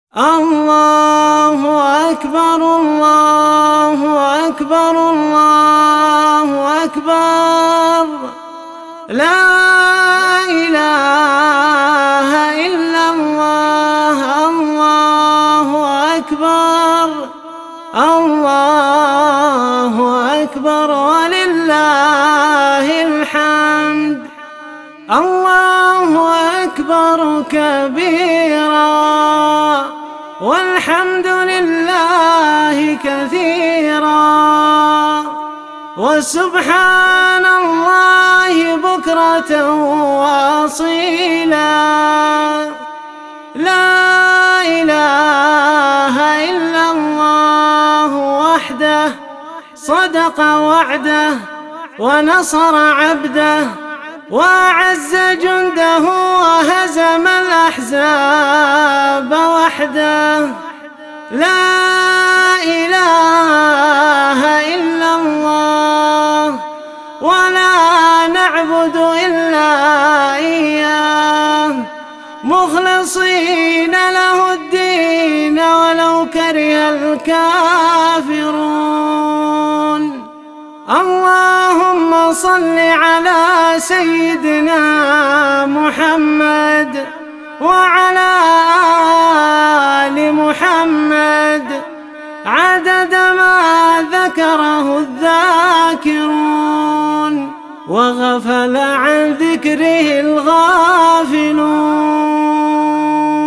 الله أكبر الله أكبر الله أكبر، لا إله إلا الله. الله أكبر الله أكبر ولله الحمد. الله أكبر كبيرا والحمد لله كثيرا وسبحان الله بكرة وأصيلا. لا إله إلا الله وحده صدق وعده ونصر عبده وأعز جنده وهزم الأحزاب وحده. لا إله إلا الله ولا نعبد إلا إياه مخلصين له الدين ولو كره الكافرون. اللهم صل على سيدنا محمد وعلى آل محمد عدد ما ذكره الذاكرون وغفل عن ذكره الغافلون.